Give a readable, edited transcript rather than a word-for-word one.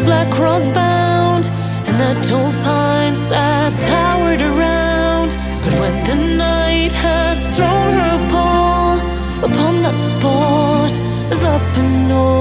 black rock bound, and the tall pines that towered around. But when the night had thrown her pall upon that spot, as up and north